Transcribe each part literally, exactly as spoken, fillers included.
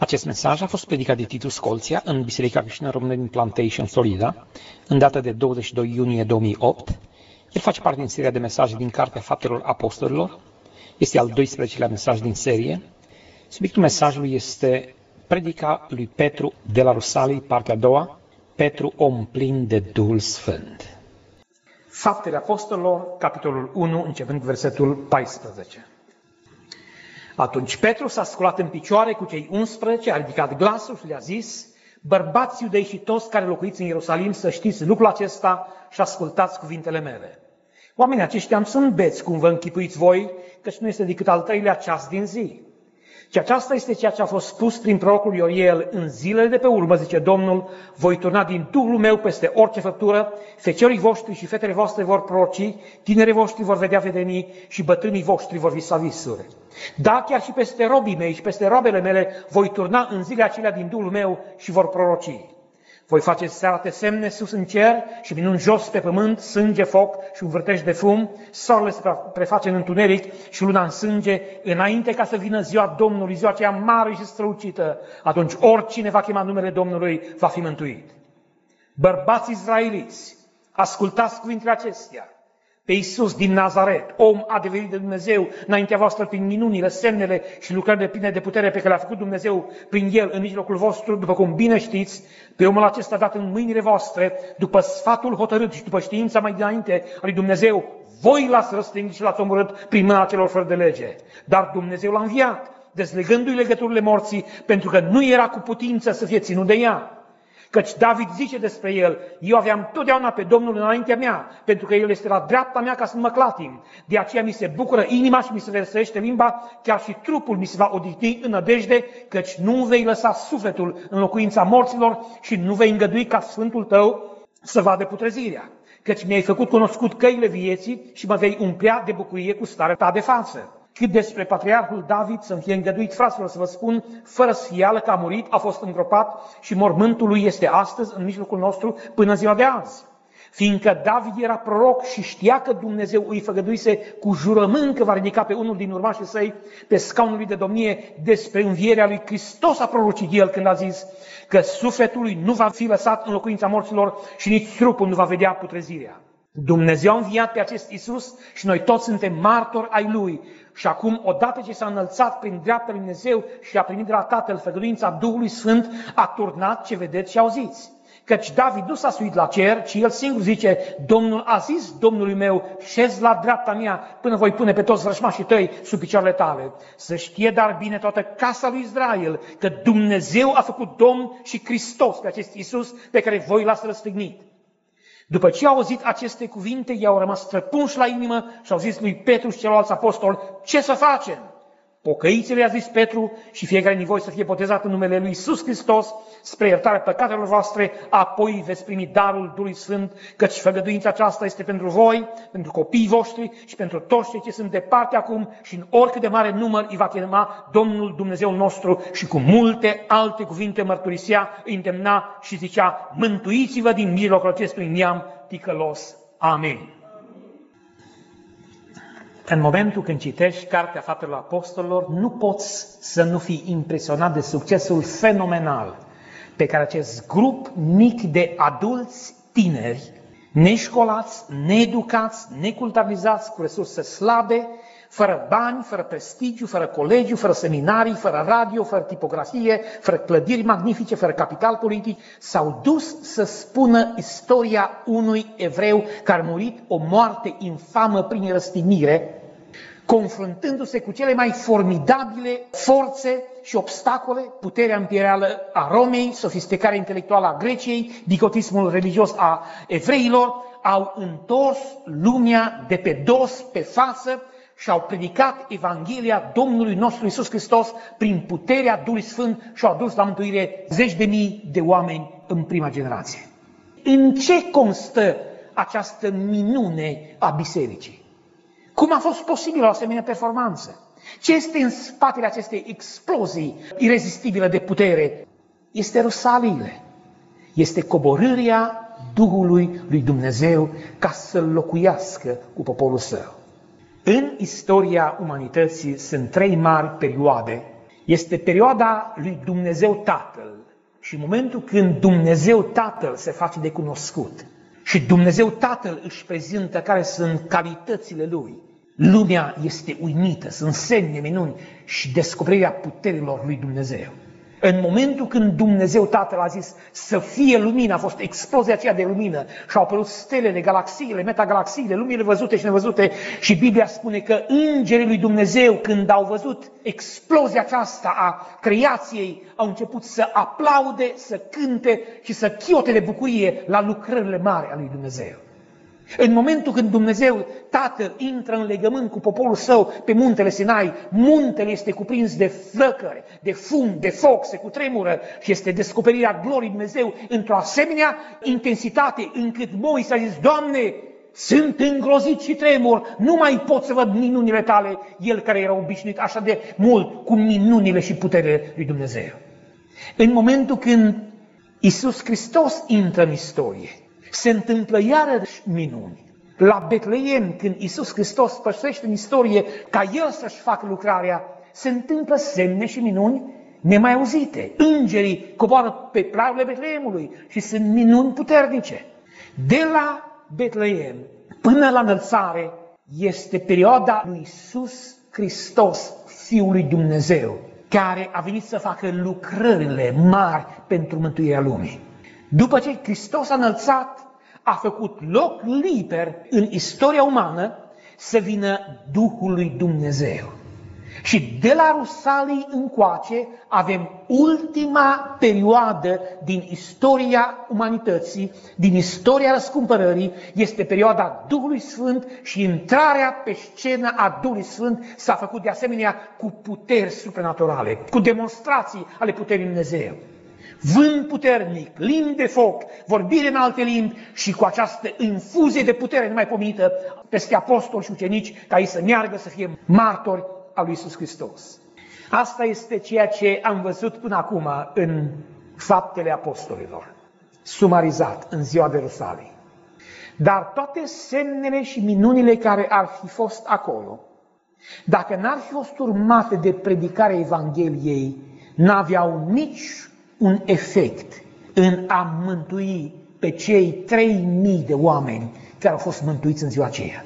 Acest mesaj a fost predicat de Titu Scolția în Biserica Creștină Română din Plantation, Florida, în data de douăzeci și doi iunie două mii opt. El face parte din seria de mesaje din Cartea Faptelor Apostolilor. Este al doisprezecelea mesaj din serie. Subiectul mesajului este predica lui Petru de la Rusalii, partea a doua, Petru, om plin de Duhul Sfânt. Faptele Apostolilor, capitolul unu, începând cu versetul paisprezece. Atunci Petru s-a sculat în picioare cu cei unsprezece, a ridicat glasul și le-a zis: bărbați iudei și toți care locuiți în Ierusalim, să știți lucrul acesta și ascultați cuvintele mele. Oamenii aceștia nu sunt beți, cum vă închipuiți voi, căci nu este decât al treilea ceas din zi. Și aceasta este ceea ce a fost spus prin prorocul Ioel: în zilele de pe urmă, zice Domnul, voi turna din Duhul meu peste orice făptură, feciorii voștri și fetele voastre vor proroci, tinerii voștri vor vedea vedenii și bătrânii voștri vor visa visuri. Da, chiar și peste robii mei și peste robele mele voi turna în zilele acelea din Duhul meu și vor proroci. Voi face să se arate semne sus în cer și minuni jos pe pământ, sânge, foc și un vârtej de fum, soarele se preface în întuneric și luna în sânge, înainte ca să vină ziua Domnului, ziua aceea mare și strălucită. Atunci oricine va chema numele Domnului va fi mântuit. Bărbați izraeliți, ascultați cuvintele acestea. Pe Iisus din Nazaret, om adevărat de Dumnezeu, înaintea voastră prin minunile, semnele și lucrările pline de putere pe care le-a făcut Dumnezeu prin El în mijlocul vostru, după cum bine știți, pe omul acesta dat în mâinile voastre, după sfatul hotărât și după știința mai dinainte a lui Dumnezeu, voi l-ați răstignit și l-ați omorât prin mâna celor fără de lege. Dar Dumnezeu l-a înviat, dezlegându-i legăturile morții, pentru că nu era cu putință să fie ținut de ea. Căci David zice despre el: eu aveam totdeauna pe Domnul înaintea mea, pentru că El este la dreapta mea ca să nu mă clatim. De aceea mi se bucură inima și mi se vesește limba, chiar și trupul mi se va odihni în nădejde, căci nu vei lăsa sufletul în locuința morților și nu vei îngădui ca Sfântul tău să vadă putrezirea. Căci mi-ai făcut cunoscut căile vieții și mă vei umplea de bucurie cu starea ta de față. Cât despre patriarhul David, să-mi fie îngăduit, fraților, să vă spun, fără sfială, că a murit, a fost îngropat și mormântul lui este astăzi în mijlocul nostru până ziua de azi. Fiindcă David era proroc și știa că Dumnezeu îi făgăduise cu jurământ că va ridica pe unul din urmașii săi pe scaunul lui de domnie, despre învierea lui Hristos a prorocit el când a zis că sufletul lui nu va fi lăsat în locuința morților și nici trupul nu va vedea putrezirea. Dumnezeu a înviat pe acest Iisus și noi toți suntem martori ai Lui. Și acum, odată ce s-a înălțat prin dreapta lui Dumnezeu și a primit de la Tatăl făgăduința Duhului Sfânt, a turnat ce vedeți și auziți. Căci David nu s-a suit la cer, ci el singur zice: Domnul a zis Domnului meu, șez la dreapta mea până voi pune pe toți vrăjmașii tăi sub picioarele tale. Să știe dar bine toată casa lui Israel că Dumnezeu a făcut Domn și Hristos pe acest Iisus pe care voi l-ați răstignit. După ce au auzit aceste cuvinte, i-au rămas străpunși la inimă și au zis lui Petru și celorlalți apostoli: ce să facem? Pocăiți-vă, i-a zis Petru, și fiecare din voi să fie botezat în numele lui Iisus Hristos spre iertarea păcatelor voastre, apoi veți primi darul Duhului Sfânt, căci făgăduința aceasta este pentru voi, pentru copiii voștri și pentru toți cei ce sunt departe acum și în oricât de mare număr îi va chema Domnul Dumnezeul nostru. Și cu multe alte cuvinte mărturisea, îi îndemna și zicea: mântuiți-vă din mijlocul acestui neam ticălos. Amin. În momentul când citești Cartea Faptelor Apostolilor, nu poți să nu fii impresionat de succesul fenomenal pe care acest grup mic de adulți tineri, neșcolați, needucați, neculturalizați, cu resurse slabe, fără bani, fără prestigiu, fără colegiu, fără seminarii, fără radio, fără tipografie, fără clădiri magnifice, fără capital politic, s-au dus să spună istoria unui evreu care a murit o moarte infamă prin răstignire, confruntându-se cu cele mai formidabile forțe și obstacole: puterea imperială a Romei, sofisticarea intelectuală a Greciei, dicotismul religios a evreilor. Au întors lumea de pe dos pe față și au predicat Evanghelia Domnului nostru Iisus Hristos prin puterea Duhului Sfânt și au adus la mântuire zeci de mii de oameni în prima generație. În ce constă această minune a bisericii? Cum a fost posibil o asemenea performanță? Ce este în spatele acestei explozii irezistibile de putere? Este Rusaliile. Este coborârea Duhului lui Dumnezeu ca să locuiască cu poporul său. În istoria umanității sunt trei mari perioade Este perioada lui Dumnezeu Tatăl și momentul când Dumnezeu Tatăl se face de cunoscut și Dumnezeu Tatăl își prezintă care sunt calitățile Lui. Lumea este uimită, sunt semne, minuni și descoperirea puterilor lui Dumnezeu. În momentul când Dumnezeu Tatăl a zis să fie lumină, a fost explozia aceea de lumină și au apărut stelele, galaxiile, metagalaxiile, lumile văzute și nevăzute și Biblia spune că îngerii lui Dumnezeu, când au văzut explozia aceasta a creației, au început să aplaude, să cânte și să chiote de bucurie la lucrările mari ale lui Dumnezeu. În momentul când Dumnezeu Tatăl intră în legământ cu poporul său pe muntele Sinai, muntele este cuprins de flăcări, de fum, de foc, se cutremură și este descoperirea gloriei Dumnezeu într-o asemenea intensitate încât Moise a zis: Doamne, sunt îngrozit și tremur, nu mai pot să văd minunile tale, el care era obișnuit așa de mult cu minunile și puterile lui Dumnezeu. În momentul când Iisus Hristos intră în istorie, se întâmplă iarăși minuni. La Betleem, când Iisus Hristos pășește în istorie ca El să-și facă lucrarea, se întâmplă semne și minuni nemai auzite. Îngerii coboară pe praiurile Betleemului și sunt minuni puternice. De la Betleem până la înălțare este perioada lui Iisus Hristos, Fiul lui Dumnezeu, care a venit să facă lucrările mari pentru mântuirea lumii. După ce Hristos a înălțat, a făcut loc liber în istoria umană să vină Duhul lui Dumnezeu. Și de la Rusalii încoace avem ultima perioadă din istoria umanității, din istoria răscumpărării, este perioada Duhului Sfânt și intrarea pe scenă a Duhului Sfânt s-a făcut de asemenea cu puteri supranaturale, cu demonstrații ale puterii Dumnezeu. Vânt puternic, limbi de foc, vorbire în alte limbi și cu această infuzie de putere nemaipomenită peste apostoli și ucenici ca ei să meargă să fie martori al lui Iisus Hristos. Asta este ceea ce am văzut până acum în Faptele Apostolilor, sumarizat în ziua de Rusalii. Dar toate semnele și minunile care ar fi fost acolo, dacă n-ar fi fost urmate de predicarea Evangheliei, n-aveau nici un efect în a mântui pe cei trei mii de oameni care au fost mântuiți în ziua aceea.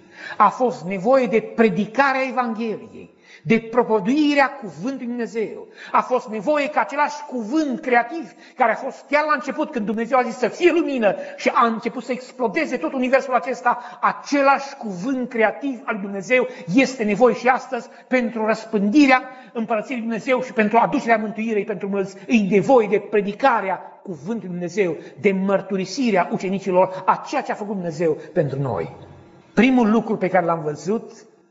A fost nevoie de predicarea Evangheliei, de propovăduirea cuvântului Dumnezeu. A fost nevoie ca același cuvânt creativ care a fost chiar la început când Dumnezeu a zis să fie lumină și a început să explodeze tot universul acesta, același cuvânt creativ al lui Dumnezeu este nevoie și astăzi pentru răspândirea împărăției lui Dumnezeu și pentru aducerea mântuirii pentru mulți. E nevoie de predicarea cuvântului lui Dumnezeu, de mărturisirea ucenicilor a ceea ce a făcut Dumnezeu pentru noi. Primul lucru pe care l-am văzut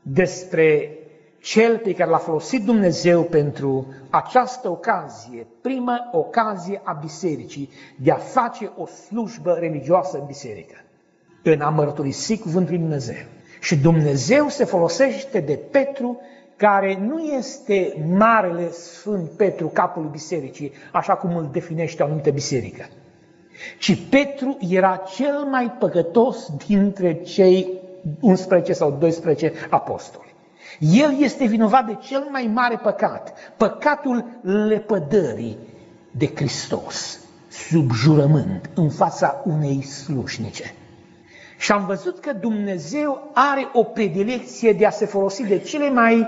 despre cel pe care l-a folosit Dumnezeu pentru această ocazie, prima ocazie a bisericii de a face o slujbă religioasă în biserică, în a mărturisi cuvântul lui Dumnezeu. Și Dumnezeu se folosește de Petru, care nu este Marele Sfânt Petru, capul bisericii, așa cum îl definește o anumită biserică, ci Petru era cel mai păcătos dintre cei unsprezece sau doisprezece apostoli. El este vinovat de cel mai mare păcat, păcatul lepădării de Hristos, sub jurământ, în fața unei slujnice. Și am văzut că Dumnezeu are o predilecție de a se folosi de cele mai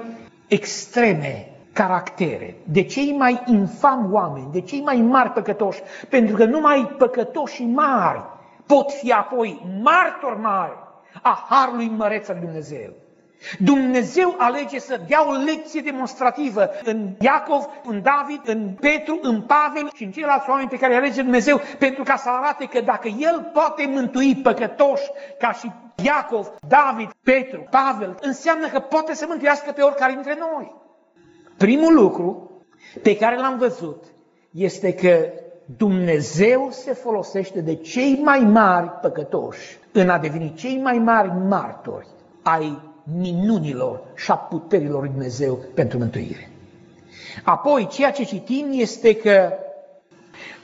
extreme caractere, de cei mai infami oameni, de cei mai mari păcătoși, pentru că numai păcătoșii mari pot fi apoi martori mari a harului măreț al lui Dumnezeu. Dumnezeu alege să dea o lecție demonstrativă în Iacov, în David, în Petru, în Pavel și în ceilalți oameni pe care îi alege Dumnezeu, pentru ca să arate că dacă El poate mântui păcătoși ca și Iacov, David, Petru, Pavel, înseamnă că poate să mântuiască pe oricare dintre noi. Primul lucru pe care l-am văzut este că Dumnezeu se folosește de cei mai mari păcătoși în a deveni cei mai mari martori ai minunilor și a puterilor lui Dumnezeu pentru mântuire. Apoi, ceea ce citim este că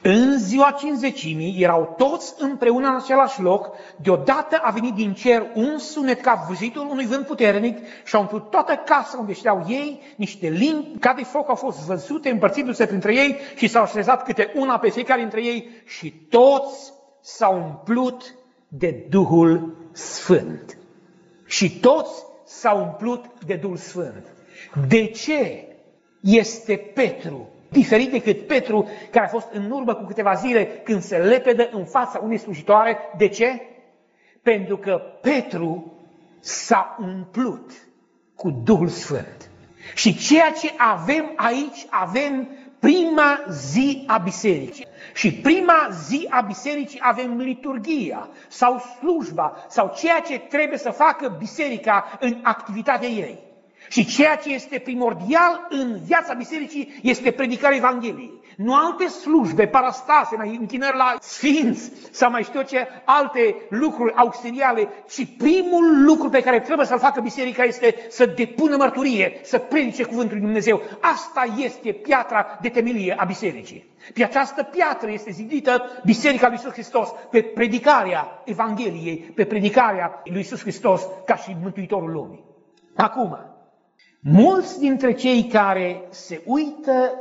În ziua cincizecimii erau toți împreună în același loc, deodată a venit din cer un sunet ca vâzitul unui vânt puternic și a umplut toată casa unde știau ei, niște limbi ca de foc au fost văzute, împărțindu-se printre ei și s-au așezat câte una pe fiecare dintre ei și toți s-au umplut de Duhul Sfânt. Și toți s-au umplut de Duhul Sfânt. De ce este Petru diferit decât Petru, care a fost în urmă cu câteva zile când se lepedă în fața unei slujitoare? De ce? Pentru că Petru s-a umplut cu Duhul Sfânt. Și ceea ce avem aici, avem prima zi a bisericii. Și prima zi a bisericii avem liturghia sau slujba sau ceea ce trebuie să facă biserica în activitatea ei. Și ceea ce este primordial în viața bisericii este predicarea Evangheliei. Nu alte slujbe, parastase, închinări la sfinți sau mai știu ce alte lucruri auxiliare, ci primul lucru pe care trebuie să-l facă biserica este să depună mărturie, să predice cuvântul lui Dumnezeu. Asta este piatra de temelie a bisericii. Pe această piatră este zidită Biserica lui Iisus Hristos, pe predicarea Evangheliei, pe predicarea lui Iisus Hristos ca și Mântuitorul lumii. Acum, mulți dintre cei care se uită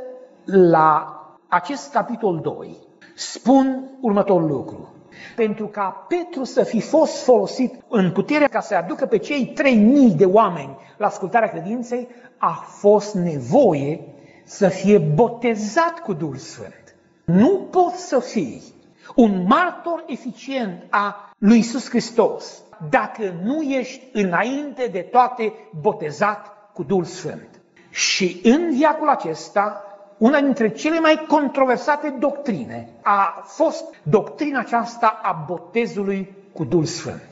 la acest capitol doi spun următorul lucru. Pentru ca Petru să fi fost folosit în puterea ca să aducă pe cei trei mii de oameni la ascultarea credinței, a fost nevoie să fie botezat cu Duhul Sfânt. Nu poți să fii un martor eficient a lui Iisus Hristos dacă nu ești înainte de toate botezat cu Duhul Sfânt. Și în veacul acesta, una dintre cele mai controversate doctrine a fost doctrina aceasta a botezului cu Duhul Sfânt.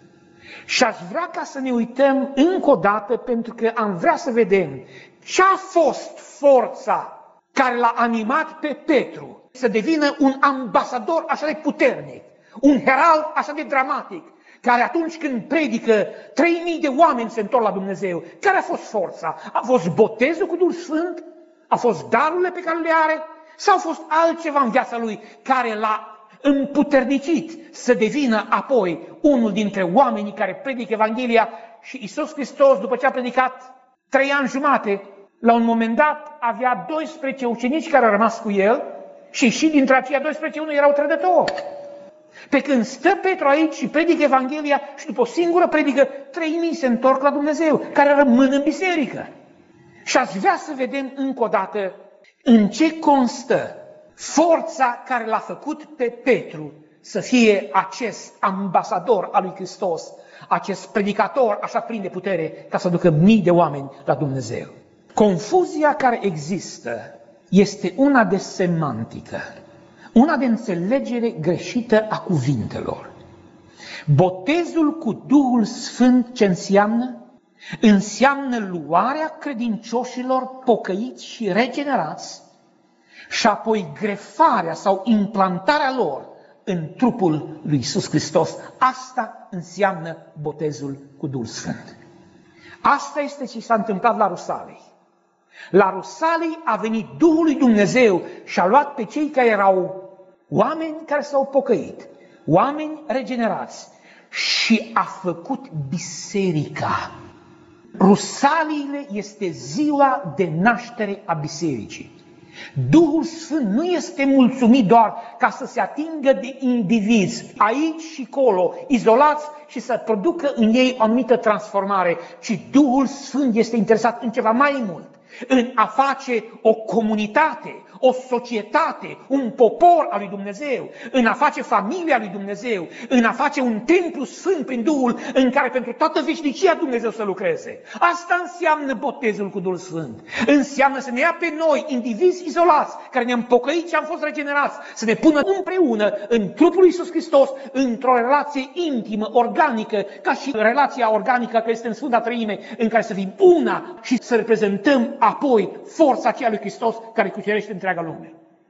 Și aș vrea ca să ne uităm încă o dată, pentru că am vrea să vedem ce a fost forța care l-a animat pe Petru să devină un ambasador așa de puternic, un herald așa de dramatic, care atunci când predică, trei mii de oameni se întorc la Dumnezeu. Care a fost forța? A fost botezul cu Duhul Sfânt? A fost darurile pe care le are? Sau a fost altceva în viața lui care l-a împuternicit să devină apoi unul dintre oamenii care predică Evanghelia? Și Iisus Hristos, după ce a predicat trei ani jumate, la un moment dat avea doisprezece ucenici care au rămas cu el și și dintre aceia doisprezece unul erau trădători. Pe când stă Petru aici și predică Evanghelia și după o singură predică, trei mii se întorc la Dumnezeu, care rămân în biserică. Și aș vrea să vedem încă o dată în ce constă forța care l-a făcut pe Petru să fie acest ambasador al lui Hristos, acest predicator așa plin de putere ca să ducă mii de oameni la Dumnezeu. Confuzia care există este una de semantică, una de înțelegere greșită a cuvintelor. Botezul cu Duhul Sfânt ce înseamnă? Înseamnă luarea credincioșilor pocăiți și regenerați și apoi grefarea sau implantarea lor în trupul lui Iisus Hristos. Asta înseamnă botezul cu Duhul Sfânt. Asta este ce s-a întâmplat la Rusalii. La Rusalii a venit Duhul lui Dumnezeu și a luat pe cei care erau oameni care s-au pocăit, oameni regenerați și a făcut biserica. Rusaliile este ziua de naștere a bisericii. Duhul Sfânt nu este mulțumit doar ca să se atingă de indivizi aici și acolo, izolați și să producă în ei o anumită transformare, ci Duhul Sfânt este interesat în ceva mai mult, în a face o comunitate, o societate, un popor al lui Dumnezeu, în a face familia lui Dumnezeu, în a face un templu sfânt prin Duhul în care pentru toată veșnicia Dumnezeu să lucreze. Asta înseamnă botezul cu Duhul Sfânt. Înseamnă să ne ia pe noi, indivizi izolați, care ne-am pocăit și am fost regenerați, să ne pună împreună în trupul lui Iisus Hristos, într-o relație intimă, organică, ca și relația organică care este în Sfânta Treime, în care să fim una și să reprezentăm apoi forța aceea lui Hristos care cucerește întreaga lume.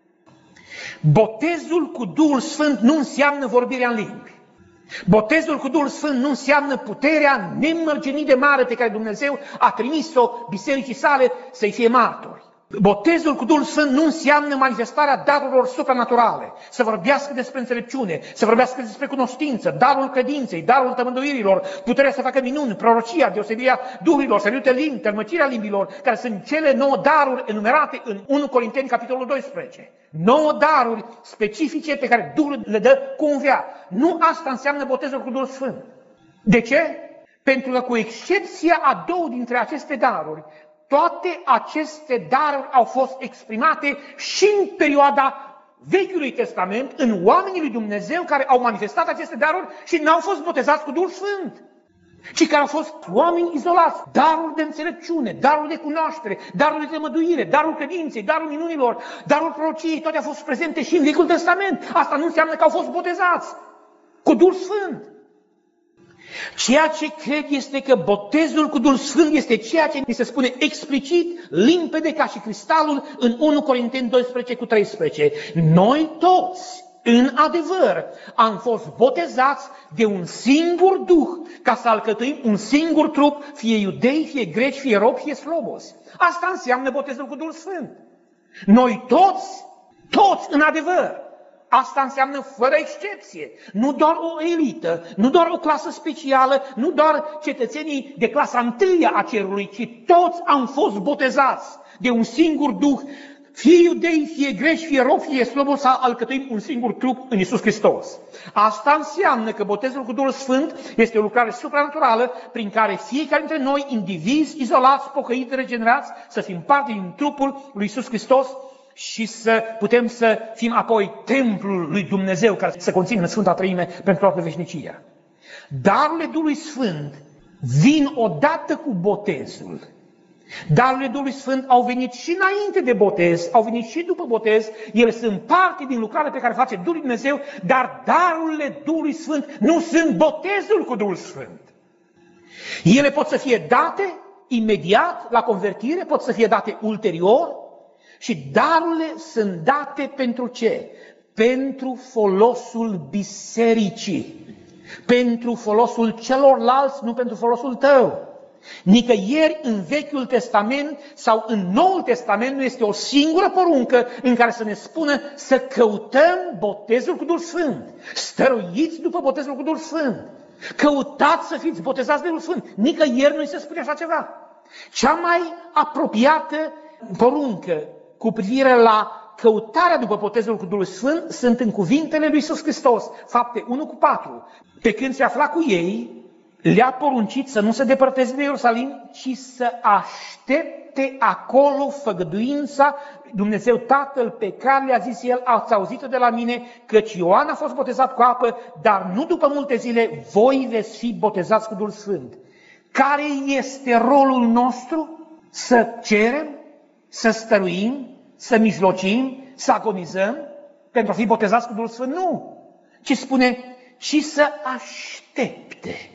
Botezul cu Duhul Sfânt nu înseamnă vorbirea în limbi. Botezul cu Duhul Sfânt nu înseamnă puterea nemărginit de mare pe care Dumnezeu a trimis-o bisericii sale să-i fie martori. Botezul cu Duhul Sfânt nu înseamnă manifestarea darurilor supranaturale. Să vorbească despre înțelepciune, să vorbească despre cunoștință, darul credinței, darul tămăduirilor, puterea să facă minuni, prorocia, deosebirea duhurilor, să iute limbi, tălmăcirea limbilor, care sunt cele nouă daruri enumerate în unu Corinteni, capitolul doisprezece. Nouă daruri specifice pe care Duhul le dă cum vrea. Nu asta înseamnă botezul cu Duhul Sfânt. De ce? Pentru că cu excepția a două dintre aceste daruri, toate aceste daruri au fost exprimate și în perioada Vechiului Testament, în oamenii lui Dumnezeu care au manifestat aceste daruri și n-au fost botezați cu Duhul Sfânt, ci care au fost oameni izolați. Darul de înțelepciune, darul de cunoaștere, darul de tămăduire, darul credinței, darul minunilor, darul prorociei, toate au fost prezente și în Vechiul Testament. Asta nu înseamnă că au fost botezați cu Duhul Sfânt. Ceea ce cred este că botezul cu Duhul Sfânt este ceea ce ni se spune explicit, limpede ca și cristalul în unu Corinteni doisprezece cu treisprezece. Noi toți, în adevăr, am fost botezați de un singur Duh, ca să alcătuim un singur trup, fie iudei, fie greci, fie robi, fie slobozi. Asta înseamnă botezul cu Duhul Sfânt. Noi toți, toți în adevăr. Asta înseamnă fără excepție, nu doar o elită, nu doar o clasă specială, nu doar cetățenii de clasa întâia a cerului, ci toți am fost botezați de un singur Duh, fie iudei, fie greci, fie robi, fie slobozi, să alcătuim un singur trup în Iisus Hristos. Asta înseamnă că botezul cu Duhul Sfânt este o lucrare supranaturală prin care fiecare dintre noi, indivizi, izolați, pocăiți, regenerați, să fim parte din trupul lui Iisus Hristos, și să putem să fim apoi templul lui Dumnezeu care să conțină în Sfânta Treime pentru toată veșnicia. Darurile Duhului Sfânt vin odată cu botezul. Darurile Duhului Sfânt au venit și înainte de botez, au venit și după botez, ele sunt parte din lucrarea pe care face Duhul Dumnezeu, dar darurile Duhului Sfânt nu sunt botezul cu Duhul Sfânt. Ele pot să fie date imediat la convertire, pot să fie date ulterior, și darurile sunt date pentru ce? Pentru folosul bisericii, pentru folosul celorlalți, nu pentru folosul tău. Nicăieri în Vechiul Testament sau în Noul Testament nu este o singură poruncă în care să ne spună să căutăm botezul cu Duhul Sfânt. Stăruiți după botezul cu Duhul Sfânt. Căutați să fiți botezați de Duhul Sfânt. Nicăieri nu se spune așa ceva. Cea mai apropiată poruncă cu privire la căutarea după botezul cu Duhul Sfânt sunt în cuvintele lui Iisus Hristos, Fapte unu cu patru. Pe când se afla cu ei, le-a poruncit să nu se depărteze de Ierusalim, ci să aștepte acolo făgăduința Dumnezeu Tatăl pe care le-a zis El, ați auzit-o de la mine, căci Ioan a fost botezat cu apă, dar nu după multe zile voi veți fi botezați cu Duhul Sfânt. Care este rolul nostru? Să cerem, să stăruim, să mijlocim, să agonizăm pentru a fi botezați cu Duhul Sfânt? Nu! Ci spune, ci să aștepte.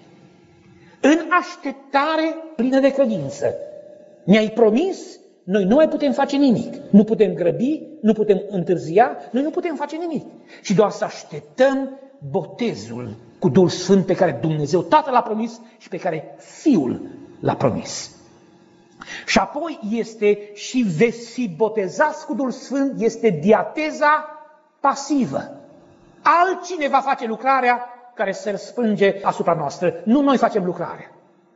În așteptare plină de credință. Mi-ai promis, noi nu mai putem face nimic. Nu putem grăbi, nu putem întârzia, noi nu putem face nimic. Și doar să așteptăm botezul cu Duhul Sfânt pe care Dumnezeu Tatăl l-a promis și pe care Fiul l-a promis. Și apoi este și veți fi botezați cu Duhul Sfânt, este diateza pasivă. Altcineva face lucrarea care se răspânge asupra noastră. Nu noi facem lucrarea.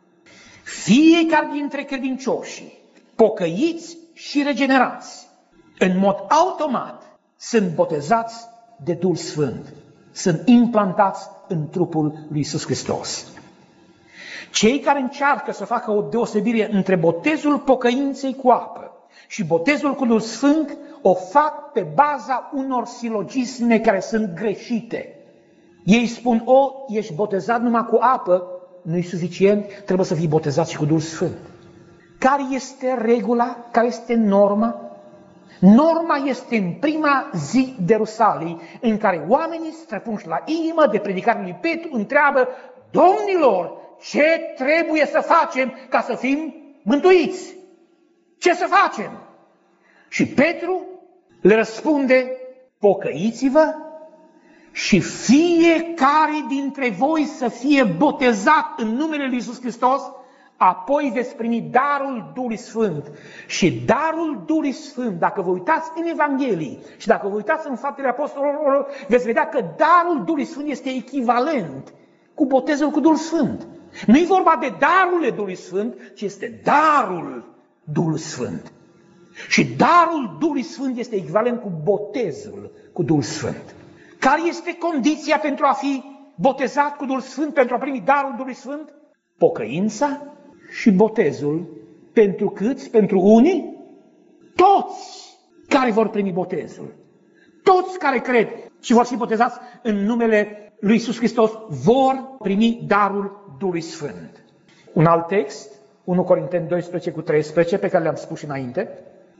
Fiecare dintre credincioși, pocăiți și regenerați, în mod automat, sunt botezați de Duhul Sfânt. Sunt implantați în trupul lui Iisus Hristos. Cei care încearcă să facă o deosebire între botezul pocăinței cu apă și botezul cu Duhul Sfânt o fac pe baza unor silogisme care sunt greșite. Ei spun, o, ești botezat numai cu apă, nu-i suficient, trebuie să fii botezat și cu Duhul Sfânt. Care este regula? Care este norma? Norma este în prima zi de Rusalii, în care oamenii străpunși la inimă de predicarea lui Petru întreabă, domnilor, ce trebuie să facem ca să fim mântuiți? Ce să facem? Și Petru le răspunde, pocăiți-vă și fiecare dintre voi să fie botezat în numele lui Iisus Hristos, apoi veți primi darul Duhului Sfânt. Și darul Duhului Sfânt, dacă vă uitați în Evanghelii și dacă vă uitați în Faptele Apostolilor, veți vedea că darul Duhului Sfânt este echivalent cu botezul cu Duhul Sfânt. Nu e vorba de darurile Duhului Sfânt, ci este darul Duhului Sfânt. Și darul Duhului Sfânt este echivalent cu botezul cu Duhul Sfânt. Care este condiția pentru a fi botezat cu Duhul Sfânt, pentru a primi darul Duhului Sfânt? Pocăința și botezul. Pentru câți? Pentru unii? Toți care vor primi botezul. Toți care cred și vor fi botezați în numele lui Iisus Hristos vor primi darul Duhului Sfânt. Un alt text, unu Corinteni doisprezece cu treisprezece, pe care le-am spus și înainte.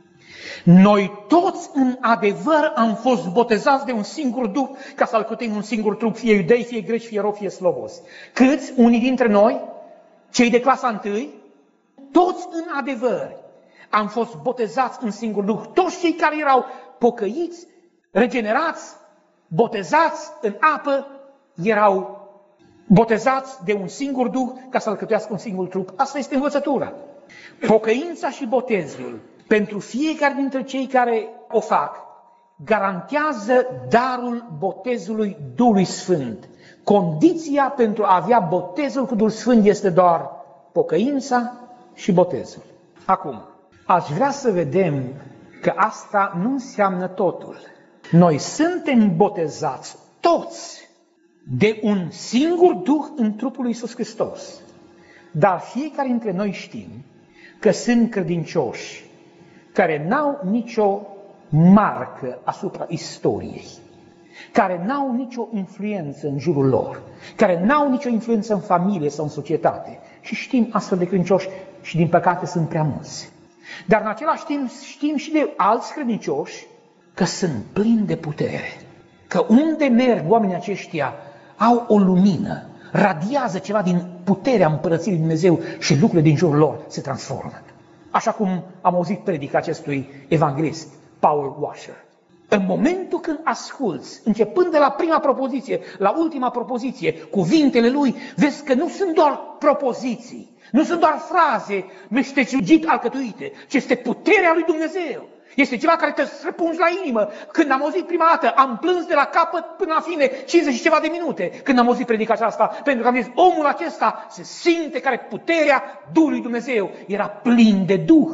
Noi toți în adevăr am fost botezați de un singur Duh ca să alcătuim un singur trup, fie iudei, fie greci, fie robi, fie slobozi. Câți? Unii dintre noi, cei de clasa întâi, toți în adevăr am fost botezați în singur Duh. Toți cei care erau pocăiți, regenerați, botezați în apă, erau botezați de un singur Duh ca să alcătuiască un singur trup. Asta este învățătura. Pocăința și botezul pentru fiecare dintre cei care o fac garantează darul botezului Duhului Sfânt. Condiția pentru a avea botezul cu Duhul Sfânt este doar pocăința și botezul. Acum, aș vrea să vedem că asta nu înseamnă totul. Noi suntem botezați toți de un singur Duh în trupul lui Iisus Hristos. Dar fiecare dintre noi știm că sunt credincioși care n-au nicio marcă asupra istoriei, care n-au nicio influență în jurul lor, care n-au nicio influență în familie sau în societate. Și știm astfel de credincioși și din păcate sunt prea mulți. Dar în același timp știm și de alți credincioși că sunt plini de putere, că unde merg oamenii aceștia au o lumină, radiază ceva din puterea împărăției lui Dumnezeu și lucrurile din jurul lor se transformă. Așa cum am auzit predica acestui evanghelist, Paul Washer. În momentul când asculți, începând de la prima propoziție, la ultima propoziție, cuvintele lui, vezi că nu sunt doar propoziții, nu sunt doar fraze meșteșugit alcătuite, ci este puterea lui Dumnezeu. Este ceva care te străpungi la inimă. Când am auzit prima dată, am plâns de la capăt până la fine, cincizeci și ceva de minute, când am auzit predica aceasta, pentru că am zis, omul acesta se simte care puterea Duhului Dumnezeu era plin de Duh.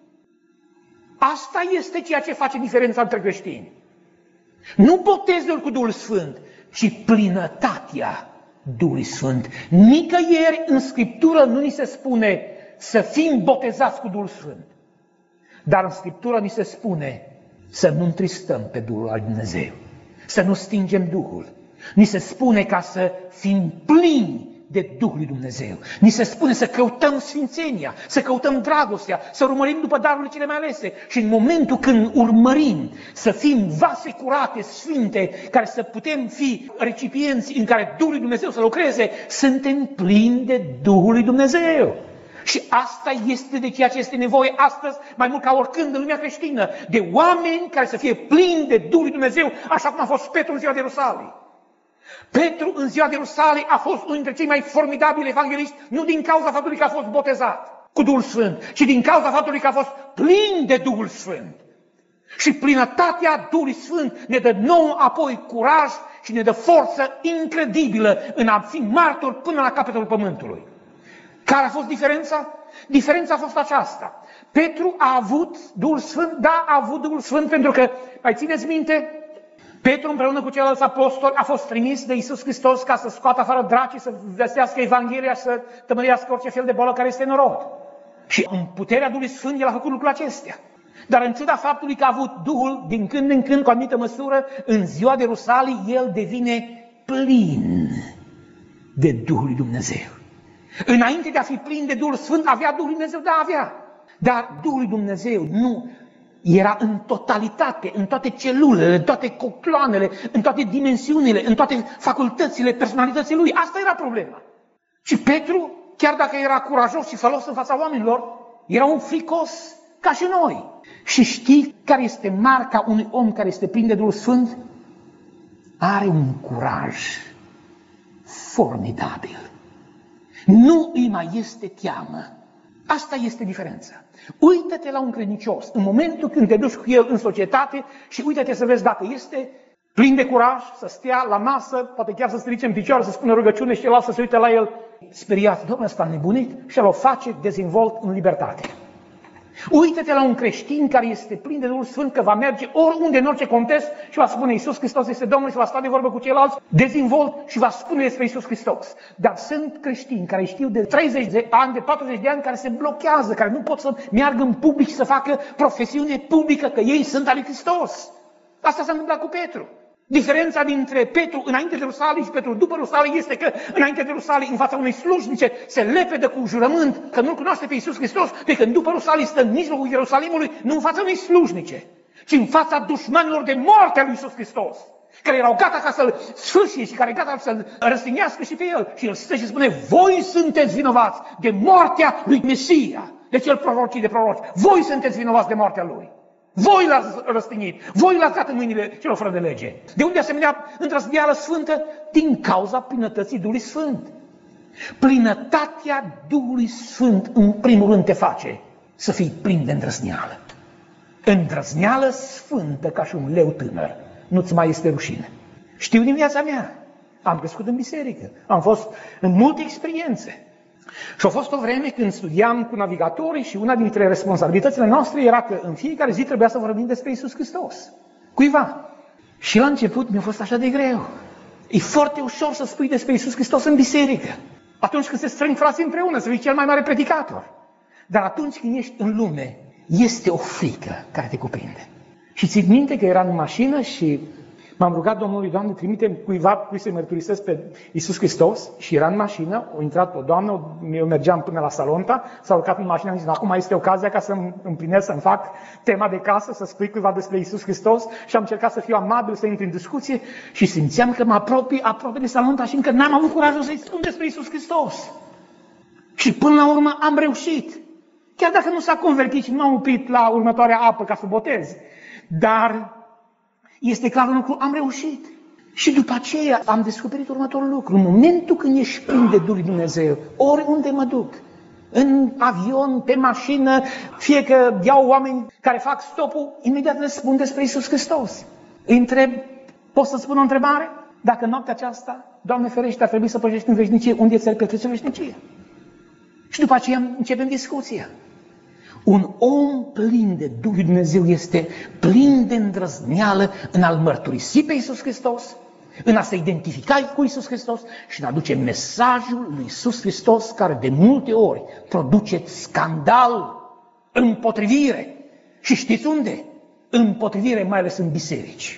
Asta este ceea ce face diferența între creștini. Nu botezul cu Duhul Sfânt, ci plinătatea Duhului Sfânt. Nicăieri în Scriptură nu ni se spune să fim botezați cu Duhul Sfânt. Dar în Scriptură ni se spune să nu întristăm pe Duhul al Dumnezeu, să nu stingem Duhul. Ni se spune ca să fim plini de Duhul lui Dumnezeu. Ni se spune să căutăm sfințenia, să căutăm dragostea, să urmărim după darurile cele mai alese. Și în momentul când urmărim să fim vase curate, sfinte, care să putem fi recipienți în care Duhul lui Dumnezeu să lucreze, suntem plini de Duhul lui Dumnezeu. Și asta este de ceea ce este nevoie astăzi, mai mult ca oricând în lumea creștină, de oameni care să fie plini de Duhul lui Dumnezeu, așa cum a fost Petru în ziua de Ierusalim. Petru în ziua de Ierusalim a fost unul dintre cei mai formidabili evangeliști, nu din cauza faptului că a fost botezat cu Duhul Sfânt, ci din cauza faptului că a fost plin de Duhul Sfânt. Și plinătatea Duhului Sfânt ne dă nou apoi curaj și ne dă forță incredibilă în a fi martori până la capătul pământului. Care a fost diferența? Diferența a fost aceasta. Petru a avut Duhul Sfânt, da, a avut Duhul Sfânt pentru că, mai țineți minte, Petru împreună cu ceilalți apostoli a fost trimis de Iisus Hristos ca să scoată afară dracii, să vestească Evanghelia și să tămărească orice fel de boală care este în rod. Și în puterea Duhului Sfânt el a făcut lucrul acestea. Dar în ciuda faptului că a avut Duhul, din când în când, cu o anumită măsură, în ziua de Ierusalim, el devine plin de Duhul lui Dumnezeu. Înainte de a fi plin de Duhul Sfânt, avea Duhul lui Dumnezeu? Da, avea. Dar Duhul lui Dumnezeu nu era în totalitate, în toate celulele, în toate cocloanele, în toate dimensiunile, în toate facultățile, personalității lui. Asta era problema. Și Petru, chiar dacă era curajos și fălos în fața oamenilor, era un fricos ca și noi. Și știi care este marca unui om care este plin de Duhul Sfânt? Are un curaj formidabil. Nu îi mai este teamă. Asta este diferența. Uită-te la un credincios în momentul când te duci cu el în societate și uită-te să vezi dacă este plin de curaj să stea la masă, poate chiar să strice în picioare, să spună rugăciune și celălalt să se uite la el speriat. Domnul ăsta nebunit și el o face dezvolt în libertate. Uită-te la un creștin care este plin de Duhul Sfânt, că va merge oriunde, în orice context și va spune Iisus Hristos este Domnul și va sta de vorbă cu ceilalți dezvolt și va spune despre Iisus Hristos. Dar sunt creștini care știu de treizeci de ani, de patruzeci de ani, care se blochează, care nu pot să meargă în public și să facă profesiune publică că ei sunt al lui Hristos. Asta s-a întâmplat cu Petru. Diferența dintre Petru înainte de Rusalii și Petru după Rusalii este că înainte de Rusalii, în fața unei slujnice, se lepede cu jurământ că nu-L cunoaște pe Iisus Hristos, pe când după Rusalii stă în mijlocul Ierusalimului, nu în fața unei slujnice, ci în fața dușmanilor de moarte a lui Iisus Hristos, care erau gata ca să-L sfârșie și care gata să-L răstignească și pe El. Și El stă și spune, voi sunteți vinovați de moartea lui Mesia, de cel prorocii de proroci. Voi sunteți vinovați de moartea Lui. Voi l-ați răstignit, voi l-ați dat în mâinile celor fără de lege. De unde asemenea îndrăzneală sfântă? Din cauza plinătății Duhului Sfânt. Plinătatea Duhului Sfânt în primul rând te face să fii plin de îndrăzneală. Îndrăzneală sfântă ca și un leu tânăr. Nu-ți mai este rușine. Știu din viața mea. Am crescut în biserică. Am fost în multe experiențe. Și a fost o vreme când studiam cu navigatorii și una dintre responsabilitățile noastre era că în fiecare zi trebuia să vorbim despre Iisus Hristos. Cuiva. Și la început mi-a fost așa de greu. E foarte ușor să spui despre Iisus Hristos în biserică. Atunci când se strâng frații împreună, să fii cel mai mare predicator. Dar atunci când ești în lume, este o frică care te cuprinde. Și țin minte că eram în mașină și m-am rugat Domnului, Doamne, trimite cuiva cui să-i mărturisesc pe Iisus Hristos și era în mașină, a intrat o doamnă, eu mergeam până la Salonta, s-a urcat în mașină, am zis, acum este ocazia ca să-mi împlinesc, să-mi fac tema de casă, să spui cuiva despre Iisus Hristos și am încercat să fiu amabil, să intru în discuție și simțeam că mă apropii aproape de Salonta și încă n-am avut curajul să-i spun despre Iisus Hristos. Și până la urmă am reușit. Chiar dacă nu s-a convertit și nu m-am oprit la următoarea apă ca să botez, dar este clar un lucru, am reușit. Și după aceea am descoperit următorul lucru. În momentul când ești plin de Duhul lui Dumnezeu, oriunde mă duc, în avion, pe mașină, fie că iau oameni care fac stopul, imediat le spun despre Iisus Hristos. Îi întreb, pot să spun o întrebare? Dacă noaptea aceasta, Doamne ferește, ar trebui să pășești în veșnicie, unde ți-ar petrece veșnicie? Și după aceea începem discuția. Un om plin de Duhul lui Dumnezeu este plin de îndrăzneală în a-L mărturisi pe Iisus Hristos, în a se identifica cu Iisus Hristos și în a aduce mesajul lui Iisus Hristos, care de multe ori produce scandal, împotrivire. Și știți unde? Împotrivire, mai ales în biserici.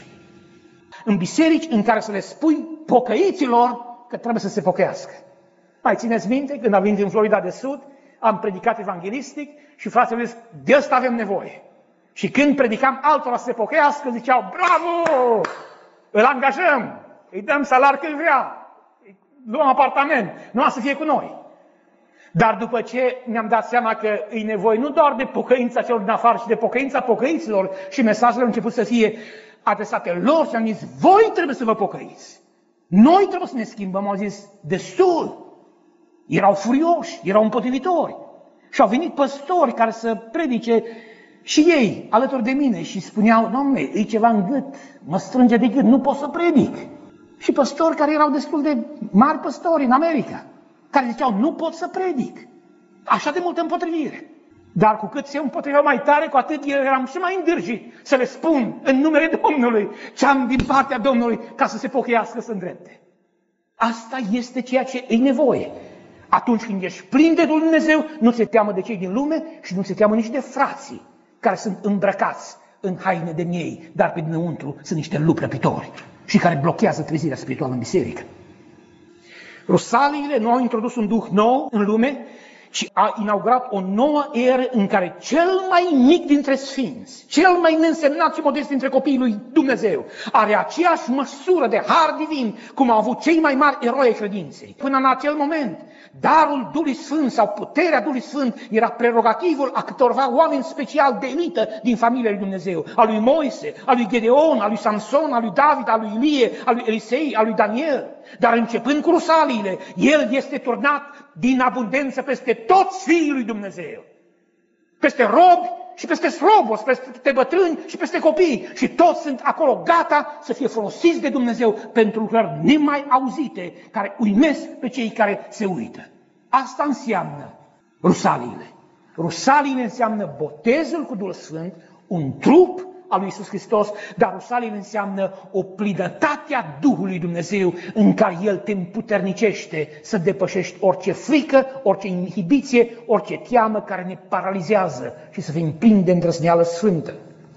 În biserici în care să le spui pocăiților că trebuie să se pocăiască. Mai țineți minte, când am venit în Florida de Sud, am predicat evanghelistic și frații zis, de ăsta avem nevoie. Și când predicam altora să se pocăiască, ziceau, bravo, îl angajăm, îi dăm salar când vrea, îi luăm apartament, nu a să fie cu noi. Dar după ce ne-am dat seama că e nevoie nu doar de pocăința celor din afară, ci de pocăința pocăiților și mesajele au început să fie adresate lor și am zis, voi trebuie să vă pocăiți. Noi trebuie să ne schimbăm, au zis, destul. Erau furioși, erau împotrivitori. Și au venit păstori care să predice și ei alături de mine și spuneau, Doamne, e ceva în gât, mă strânge de gât, nu pot să predic. Și păstori care erau destul de mari păstori în America, care ziceau, nu pot să predic. Așa de multă împotrivire. Dar cu cât se împotriveau mai tare, cu atât eu eram și mai îndârjit să le spun în numele Domnului ce am din partea Domnului ca să se pocăiască, să îndrepte. Asta este ceea ce e nevoie. Atunci când ești plin de Duhul Dumnezeu, nu ți-e teamă de cei din lume și nu ți-e teamă nici de frații care sunt îmbrăcați în haine de miei, dar pe dinăuntru sunt niște lupi răpitori și care blochează trezirea spirituală în biserică. Rusaliile nu au introdus un duh nou în lume, ci a inaugurat o nouă eră în care cel mai mic dintre sfinți, cel mai neînsemnat și modest dintre copiii lui Dumnezeu, are aceeași măsură de har divin cum au avut cei mai mari eroi ai credinței. Până în acel moment, darul Duhului Sfânt sau puterea Duhului Sfânt era prerogativul a câtorva oameni special de elită din familia lui Dumnezeu, a lui Moise, a lui Gedeon, a lui Samson, a lui David, a lui Ilie, a lui Elisei, a lui Daniel. Dar începând cu rusaliile, el este turnat din abundență peste toți fiii lui Dumnezeu. Peste robi și peste slobos, peste bătrâni și peste copii. Și toți sunt acolo gata să fie folosiți de Dumnezeu pentru lucrări nemai auzite, care uimesc pe cei care se uită. Asta înseamnă rusaliile. Rusaliile înseamnă botezul cu Duhul Sfânt, un trup al lui Iisus Hristos, dar rusaliile înseamnă o plinătatea Duhului Dumnezeu în care El te împuternicește să depășești orice frică, orice inhibiție, orice teamă care ne paralizează și să fim plini de îndrăzneală sfântă.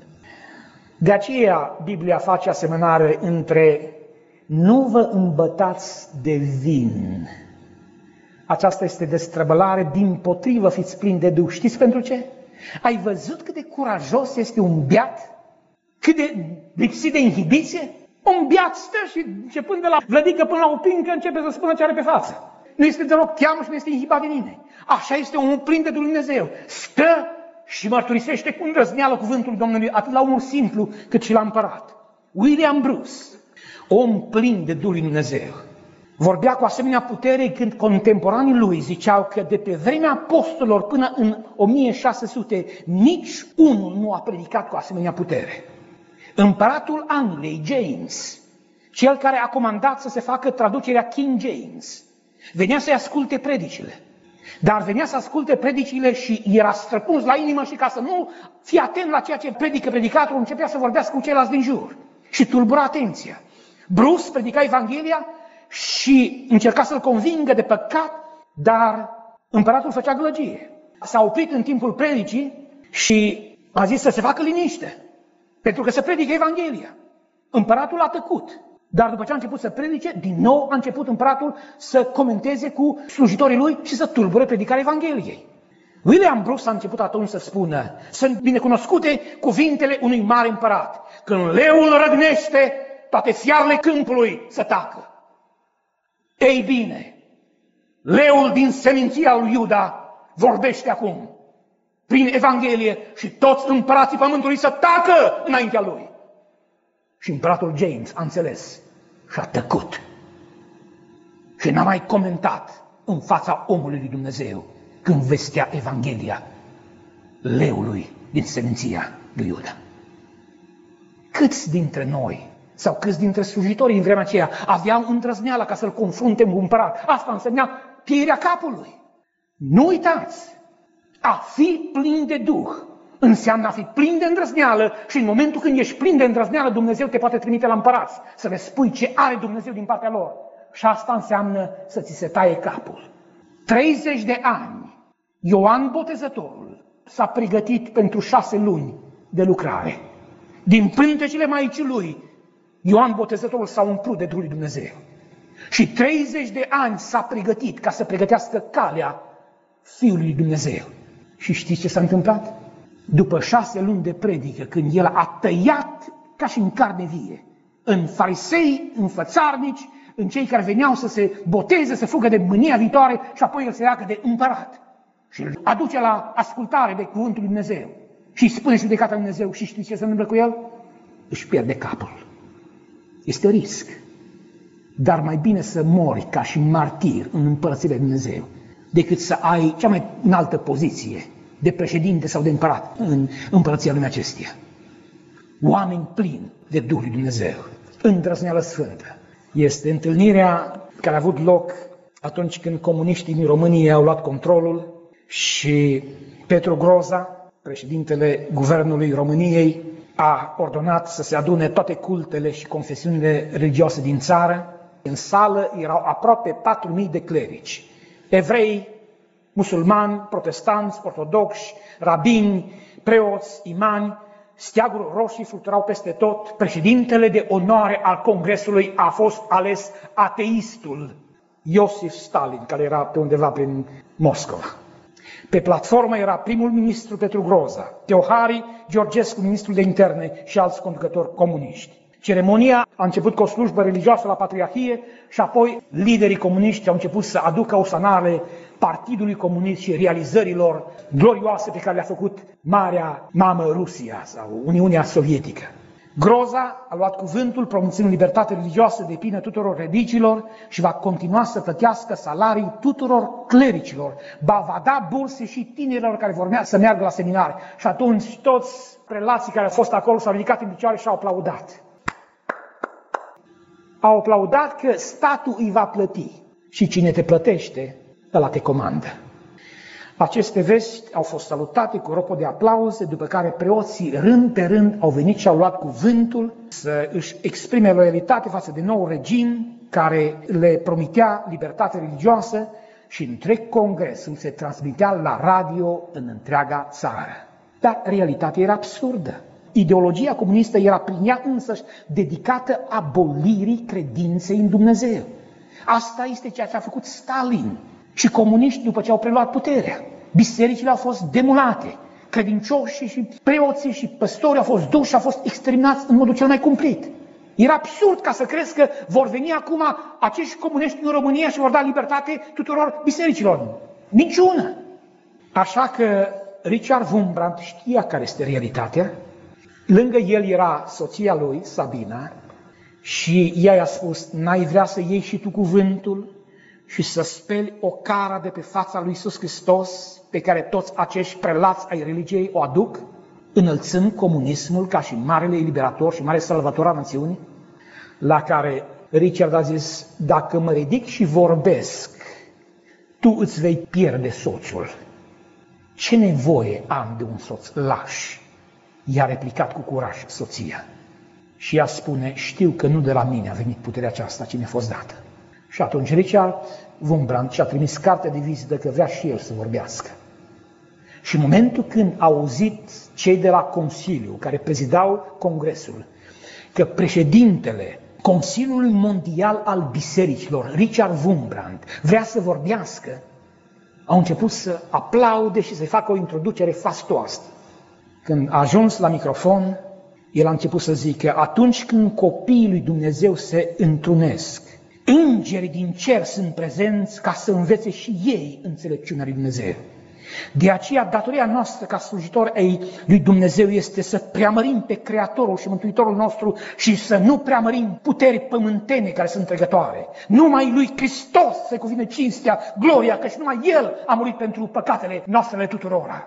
De aceea Biblia face asemănare între nu vă îmbătați de vin. Aceasta este destrăbălare, dimpotrivă fiți plini de Duh. Știți pentru ce? Ai văzut cât de curajos este un beat? Cât de lipsit de inhibiție? Un beat stă și începând de la vlădică până la o pincă începe să spună ce are pe față. Nu este deloc teamă și nu este inhibat de nimeni. Așa este omul plin de Duhul Dumnezeu. Stă și mărturisește cu îndrăzneală cuvântul Domnului, atât la omul simplu cât și la împărat. William Bruce, om plin de Duhul Dumnezeu, vorbea cu asemenea putere când contemporanii lui ziceau că de pe vremea apostolilor până în o mie șase sute nici unul nu a predicat cu asemenea putere. Împăratul Angliei, James, cel care a comandat să se facă traducerea King James, venea să-i asculte predicile. Dar venea să asculte predicile și era străpuns la inimă și ca să nu fie atent la ceea ce predică predicatorul, începea să vorbească cu ceilalți din jur și tulbura atenția. Bruce predica Evanghelia și încerca să-l convingă de păcat, dar împăratul făcea gălăgie. S-a oprit în timpul predicii și a zis să se facă liniște, pentru că se predică Evanghelia. Împăratul a tăcut, dar după ce a început să predice, din nou a început împăratul să comenteze cu slujitorii lui și să tulbure predicarea Evangheliei. William Bruce a început atunci să spună: sunt binecunoscute cuvintele unui mare împărat. Când leul răgnește, toate fiarele câmpului să tacă. Ei bine, leul din seminția lui Iuda vorbește acum prin Evanghelie și toți împărații pământului să tacă înaintea lui. Și împăratul James a înțeles și a tăcut și n-a mai comentat în fața omului lui Dumnezeu când vestea Evanghelia leului din seminția lui Iuda. Câți dintre noi sau câți dintre slujitorii în vremea aceea aveau îndrăzneala ca să-l confrunte cu împărat? Asta însemna pieirea capului. Nu uitați, a fi plin de Duh înseamnă a fi plin de îndrăzneală și în momentul când ești plin de îndrăzneală, Dumnezeu te poate trimite la împărați să le spui ce are Dumnezeu din partea lor. Și asta înseamnă să ți se taie capul. treizeci de ani, Ioan Botezătorul s-a pregătit pentru șase luni de lucrare. Din pântecele Maicii lui, Ioan Botezătorul s-a umplut de Duhul lui Dumnezeu. Și treizeci de ani s-a pregătit ca să pregătească calea Fiului lui Dumnezeu. Și știți ce s-a întâmplat? După șase luni de predică, când el a tăiat ca și în carne vie, în farisei, în fățarnici, în cei care veneau să se boteze, să fugă de mânia viitoare și apoi el se leagă de împărat. Și îl aduce la ascultare de cuvântul lui Dumnezeu. Și îi spune judecata lui Dumnezeu. Și știți ce se întâmplă cu el? Își pierde capul. Este risc. Dar mai bine să mori ca și martir în împărățirea lui Dumnezeu, decât să ai cea mai înaltă poziție de președinte sau de împărat în împărăția lumii acesteia. Oameni plini de Duhul lui Dumnezeu, îndrăzneală sfântă. Este întâlnirea care a avut loc atunci când comuniștii din România au luat controlul și Petru Groza, președintele Guvernului României, a ordonat să se adune toate cultele și confesiunile religioase din țară. În sală erau aproape patru mii de clerici, evrei, musulmani, protestanți, ortodoxi, rabini, preoți, imani. Steaguri roșii fluturau peste tot. Președintele de onoare al Congresului a fost ales ateistul Iosif Stalin, care era pe undeva prin Moscova. Pe platformă era primul ministru Petru Groza, Teohari Georgescu, ministrul de interne și alți conducători comuniști. Ceremonia a început cu o slujbă religioasă la Patriarhie și apoi liderii comuniști au început să aducă osanale Partidului Comunist și realizărilor glorioase pe care le-a făcut Marea Mamă Rusia sau Uniunea Sovietică. Groza a luat cuvântul pronunțând libertate religioasă de plină tuturor religilor și va continua să plătească salarii tuturor clericilor. Ba va da burse și tinerilor care vor să meargă la seminare. Și atunci toți prelații care au fost acolo s-au ridicat în picioare și au aplaudat. Au aplaudat că statul îi va plăti. Și cine te plătește, ăla te comandă. Aceste vești au fost salutate cu ropă de aplauze, după care preoții rând pe rând au venit și au luat cuvântul să își exprime loialitate față de nou regim care le promitea libertate religioasă și întreg congresul se transmitea la radio în întreaga țară. Dar realitatea era absurdă. Ideologia comunistă era prin ea însăși dedicată abolirii credinței în Dumnezeu. Asta este ceea ce a făcut Stalin și comuniști după ce au preluat puterea. Bisericile au fost demolate, credincioșii și preoții și păstorii au fost duși și au fost exterminați în modul cel mai cumplit. Era absurd ca să crezi că vor veni acum acești comuniști în România și vor da libertate tuturor bisericilor. Niciuna! Așa că Richard Wurmbrand știa care este realitatea. Lângă el era soția lui, Sabina, și ea i-a spus: n-ai vrea să iei și tu cuvântul și să speli o cara de pe fața lui Iisus Hristos pe care toți acești prelați ai religiei o aduc, înălțând comunismul ca și marele eliberator și mare salvator al națiunii? La care Richard a zis: dacă mă ridic și vorbesc, tu îți vei pierde soțul. Ce nevoie am de un soț laș? I-a replicat cu curaj soția. Și ea spune: știu că nu de la mine a venit puterea aceasta, ci mi-a fost dată. Și atunci Richard Wurmbrand și-a trimis cartea de vizită că vrea și el să vorbească. Și în momentul când au auzit cei de la Consiliu, care prezidau Congresul, că președintele Consiliului Mondial al Bisericilor, Richard Wurmbrand, vrea să vorbească, au început să aplaude și să facă o introducere fastoasă. Când a ajuns la microfon, el a început să zică: atunci când copiii lui Dumnezeu se întrunesc, îngerii din cer sunt prezenți ca să învețe și ei înțelepciunea lui Dumnezeu. De aceea, datoria noastră ca slujitori ai lui Dumnezeu este să preamărim pe Creatorul și Mântuitorul nostru și să nu preamărim puteri pământene care sunt trecătoare. Numai lui Hristos se cuvine cinstea, gloria, căci numai El a murit pentru păcatele noastre tuturora.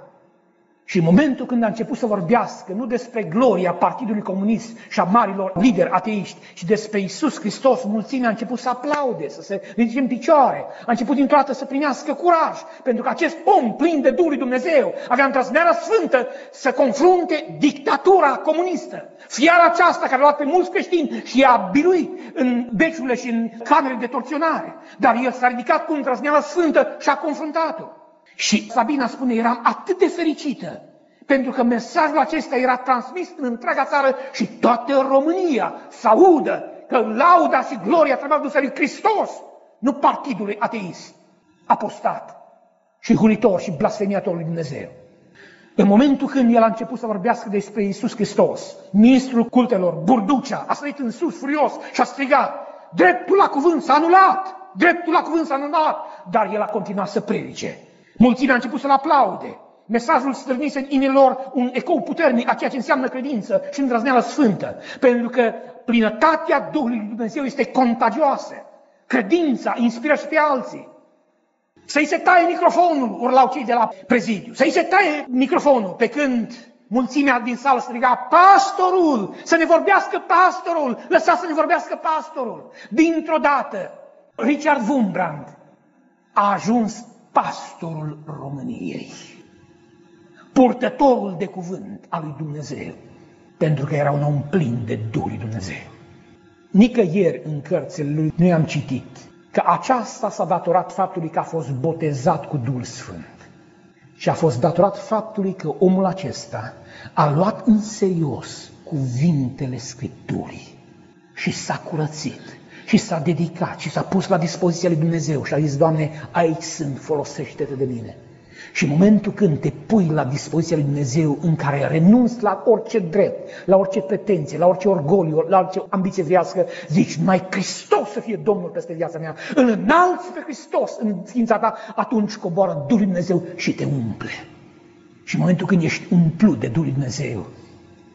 Și în momentul când a început să vorbească nu despre gloria Partidului Comunist și a marilor lideri ateiști, ci despre Iisus Hristos, mulțimea a început să aplaude, să se ridice în picioare, a început dintr-o dată să primească curaj, pentru că acest om plin de Duhul lui Dumnezeu avea îndrăzneala sfântă să confrunte dictatura comunistă. Fiara aceasta care a luat pe mulți creștini și i-a biruit în beciurile și în camerele de torționare, dar el s-a ridicat cu îndrăzneala sfântă și a confruntat-o. Și Sabina spune: eram atât de fericită, pentru că mesajul acesta era transmis în întreaga țară și toată România să audă că lauda și gloria trebuie adusă lui Hristos, nu partidului ateist, apostat și hunitor și blasfemiator lui Dumnezeu. În momentul când el a început să vorbească despre Iisus Hristos, ministrul cultelor, Burducea, a sărit în sus furios și a strigat: dreptul la cuvânt s-a anulat! Dreptul la cuvânt s-a anulat! Dar el a continuat să predice. Mulțimea a început să-l aplaude. Mesajul stârnise în inimilor un ecou puternic a ceea ce înseamnă credință și îndrăzneală sfântă. Pentru că plinătatea Duhului lui Dumnezeu este contagioasă. Credința inspiră și pe alții. Să-i se taie microfonul, urlau cei de la prezidiu. Să-i se taie microfonul, pe când mulțimea din sală striga: pastorul! Să ne vorbească pastorul! Lăsați să ne vorbească pastorul! Dintr-o dată, Richard Wurmbrand a ajuns pastorul României, purtătorul de cuvânt al lui Dumnezeu, pentru că era un om plin de Duhul lui Dumnezeu. Nicăieri în cărțile lui nu am citit că aceasta s-a datorat faptului că a fost botezat cu Duhul Sfânt și a fost datorat faptului că omul acesta a luat în serios cuvintele Scripturii și s-a curățit și s-a dedicat și s-a pus la dispoziția lui Dumnezeu și a zis: Doamne, aici sunt, folosește-te de mine. Și în momentul când te pui la dispoziția lui Dumnezeu, în care renunți la orice drept, la orice pretenție, la orice orgoliu, la orice ambiție viață, zici: numai Hristos să fie Domnul peste viața mea, îl înalți pe Hristos în ființa ta, atunci coboară Duhul lui Dumnezeu și te umple. Și în momentul când ești umplut de Duhul lui Dumnezeu,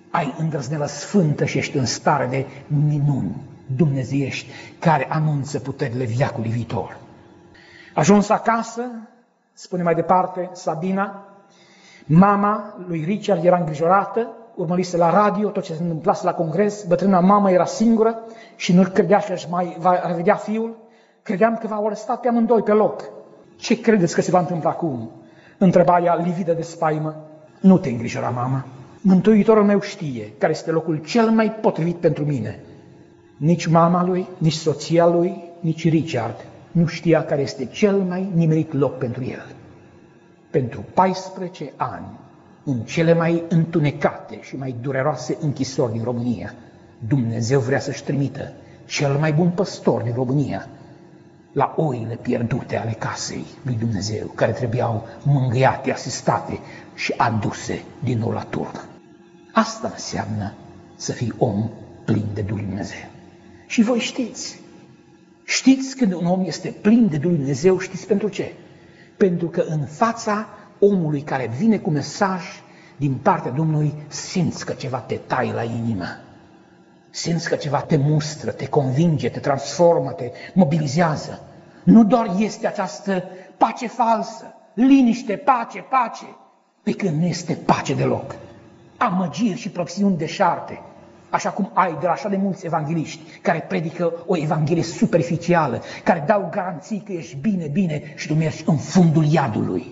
ai îndrăzneală sfântă și ești în stare de minuni dumnezeiești care anunță puterile veacului viitor. Ajuns acasă, spune mai departe Sabina, mama lui Richard era îngrijorată, urmărise la radio tot ce se întâmplase la congres, bătrâna mamă era singură și nu credea că își mai va revedea fiul. Credeam că v-au arestat pe amândoi pe loc. Ce credeți că se va întâmpla acum? Întreba ea lividă de spaimă. Nu te îngrijora, mama. Mântuitorul meu știe care este locul cel mai potrivit pentru mine. Nici mama lui, nici soția lui, nici Richard nu știa care este cel mai nimerit loc pentru el. Pentru paisprezece ani, în cele mai întunecate și mai dureroase închisori din România, Dumnezeu vrea să-și trimită cel mai bun păstor din România la oile pierdute ale casei lui Dumnezeu, care trebuiau mângâiate, asistate și aduse din nou la turn. Asta înseamnă să fii om plin de Duhul lui Dumnezeu. Și voi știți, știți când un om este plin de Duhul lui Dumnezeu, știți pentru ce? Pentru că în fața omului care vine cu mesaj din partea Domnului, simți că ceva te taie la inimă. Simți că ceva te mustră, te convinge, te transformă, te mobilizează. Nu doar este această pace falsă, liniște, pace, pace, pe când nu este pace deloc. Amăgiri și promisiuni deșarte, așa cum ai de la așa de mulți evangeliști care predică o evanghelie superficială, care dau garanții că ești bine, bine și tu mergi în fundul iadului.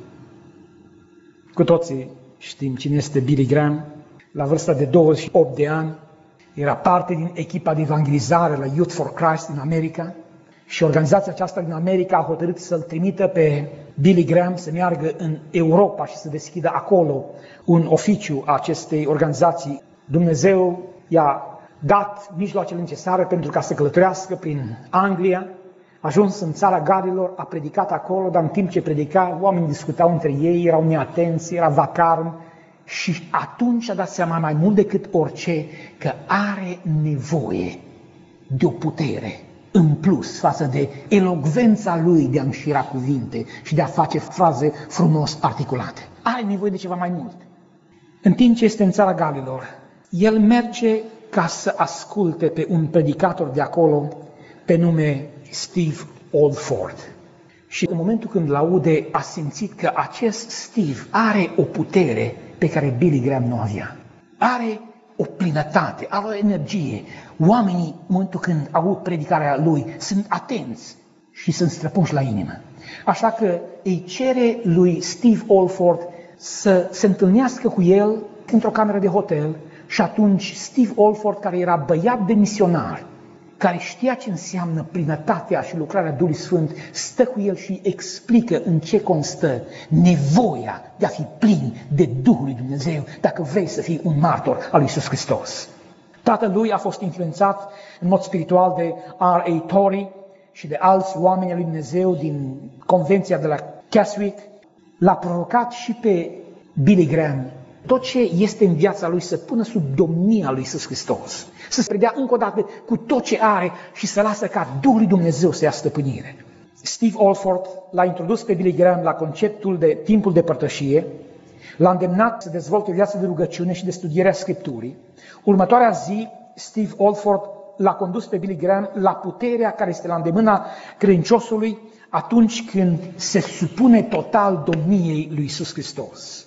Cu toții știm cine este Billy Graham. La vârsta de douăzeci și opt de ani era parte din echipa de evangelizare la Youth for Christ din America și organizația aceasta din America a hotărât să-l trimită pe Billy Graham să meargă în Europa și să deschidă acolo un oficiu a acestei organizații. Dumnezeu i-a dat mijloacele necesare pentru ca să călătorească prin Anglia, a ajuns în țara Galilor, a predicat acolo, dar în timp ce predica, oamenii discutau între ei, erau neatenți, era vacarm și atunci a dat seama mai mult decât orice că are nevoie de o putere în plus față de elocvența lui de a înșira cuvinte și de a face fraze frumos articulate. Are nevoie de ceva mai mult. În timp ce este în țara Galilor, el merge ca să asculte pe un predicator de acolo pe nume Steve Oldford. Și în momentul când l-aude, a simțit că acest Steve are o putere pe care Billy Graham nu avea. Are o plinătate, are o energie. Oamenii, în momentul când aud predicarea lui, sunt atenți și sunt străpunși la inimă. Așa că îi cere lui Steve Oldford să se întâlnească cu el într-o cameră de hotel și atunci Steve Oldford, care era băiat de misionar, care știa ce înseamnă plinătatea și lucrarea Duhului Sfânt, stă cu el și explică în ce constă nevoia de a fi plin de Duhul lui Dumnezeu dacă vrei să fii un martor al lui Iisus Hristos. Tatălui a fost influențat în mod spiritual de R A Torrey și de alți oameni al lui Dumnezeu din convenția de la Keswick. L-a provocat și pe Billy Graham tot ce este în viața lui să pună sub domnia lui Iisus Hristos, să se predea încă o dată cu tot ce are și să lasă ca Duhul lui Dumnezeu să ia stăpânire. Steve Oldford l-a introdus pe Billy Graham la conceptul de timpul de părtășie, l-a îndemnat să dezvolte o viață de rugăciune și de studierea Scripturii. Următoarea zi, Steve Oldford l-a condus pe Billy Graham la puterea care este la îndemâna credinciosului atunci când se supune total domniei lui Iisus Hristos.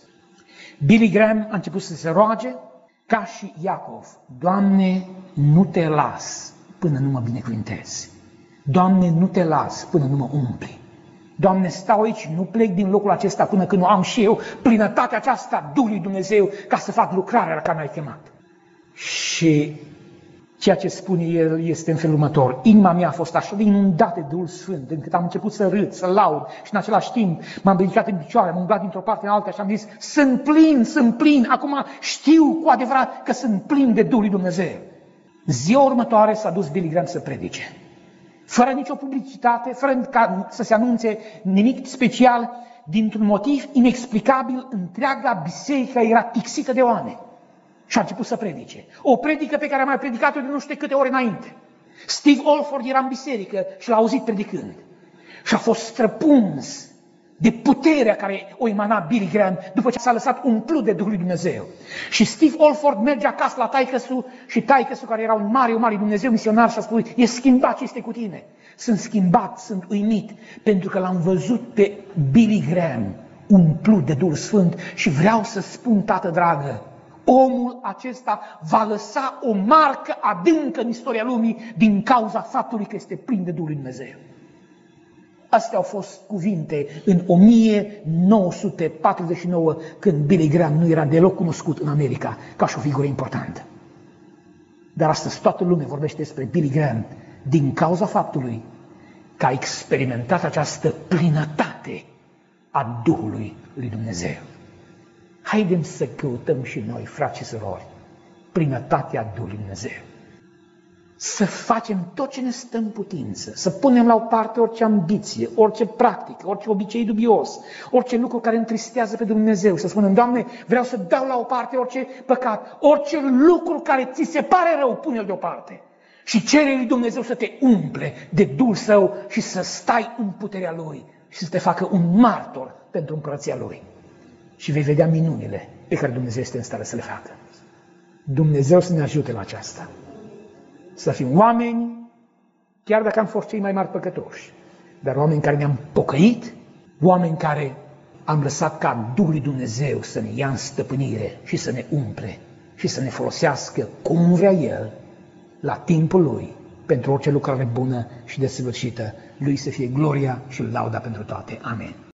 Billy Graham a început să se roage ca și Iacov: Doamne, nu te las până nu mă binecuvintezi. Doamne, nu te las până nu mă umpli. Doamne, stau aici, nu plec din locul acesta până când nu am și eu plinătatea aceasta Duhului Dumnezeu ca să fac lucrarea la care m-ai chemat. Și ceea ce spune el este în felul următor: inima mea a fost așa de inundată de Duhul Sfânt, încât am început să râd, să laud și în același timp m-am ridicat în picioare, am umblat dintr-o parte în alta și am zis: sunt plin, sunt plin, acum știu cu adevărat că sunt plin de Duhul lui Dumnezeu. Ziua următoare s-a dus Billy Graham să predice. Fără nicio publicitate, fără ca să se anunțe nimic special, dintr-un motiv inexplicabil, întreaga biserică era tixită de oameni. Și a început să predice. O predică pe care a mai predicat-o de nu știu câte ori înainte. Steve Oldford era în biserică și l-a auzit predicând. Și a fost străpuns de puterea care o emana Billy Graham după ce s-a lăsat umplut de Duhul lui Dumnezeu. Și Steve Olford merge acasă la taică-su și taică-su, care era un mare, un mare Dumnezeu misionar, și a spus: e schimbat ce este cu tine. Sunt schimbat, sunt uimit, pentru că l-am văzut pe Billy Graham umplut de Duhul Sfânt și vreau să spun, tată dragă, omul acesta va lăsa o marcă adâncă în istoria lumii din cauza faptului că este plin de Duhul lui Dumnezeu. Astea au fost cuvinte în o mie nouă sute patruzeci și nouă, când Billy Graham nu era deloc cunoscut în America ca și o figură importantă. Dar astăzi toată lumea vorbește despre Billy Graham din cauza faptului că a experimentat această plinătate a Duhului lui Dumnezeu. Haidem să căutăm și noi, frați și surori, plinătatea Duhului Dumnezeu. Să facem tot ce ne stă în putință, să punem la o parte orice ambiție, orice practică, orice obicei dubios, orice lucru care întristează pe Dumnezeu, să spunem: Doamne, vreau să dau la o parte orice păcat, orice lucru care ți se pare rău, pune-l deoparte. Și cere lui Dumnezeu să te umple de Duhul Său și să stai în puterea Lui și să te facă un martor pentru împărăția Lui. Și vei vedea minunile pe care Dumnezeu este în stare să le facă. Dumnezeu să ne ajute la aceasta. Să fim oameni, chiar dacă am fost cei mai mari păcătoși, dar oameni care ne-am pocăit, oameni care am lăsat ca Duhul lui Dumnezeu să ne ia în stăpânire și să ne umple și să ne folosească cum vrea El, la timpul Lui, pentru orice lucrare bună și desăvârșită. Lui să fie gloria și lauda pentru toate. Amen.